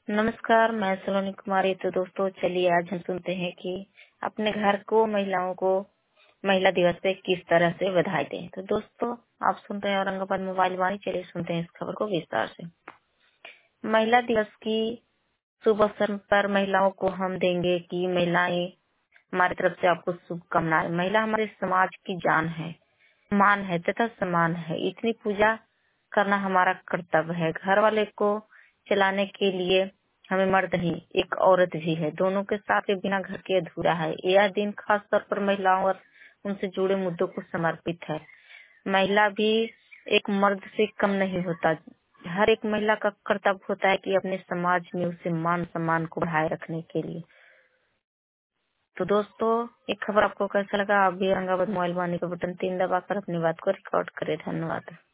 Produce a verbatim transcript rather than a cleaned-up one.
नमस्कार, मैं सलोनी कुमारी। तो दोस्तों चलिए आज हम सुनते हैं कि अपने घर को महिलाओं को महिला दिवस पे किस तरह से बधाई दें। तो दोस्तों आप सुन रहे हैं औरंगाबाद मोबाइल वाणी। चलिए सुनते हैं इस खबर को विस्तार से। महिला दिवस की शुभ अवसर पर महिलाओं को हम देंगे कि महिलाएं हमारी तरफ से आपको शुभकामनाएं। महिला हमारे समाज की जान है, मान है तथा सम्मान है। इतनी पूजा करना हमारा कर्तव्य है। घर वाले को चलाने के लिए हमें मर्द नहीं, एक औरत भी है। दोनों के साथ के बिना घर के अधूरा है। यह दिन खास तौर पर महिलाओं और उनसे जुड़े मुद्दों को समर्पित है। महिला भी एक मर्द से कम नहीं होता। हर एक महिला का कर्तव्य होता है कि अपने समाज में उसे मान सम्मान को बढ़ाए रखने के लिए। तो दोस्तों एक खबर आपको कैसा लगा? आप भी औरंगाबाद मोबाइल वाणी का बटन तीन दबाकर अपनी बात को रिकॉर्ड करें। धन्यवाद।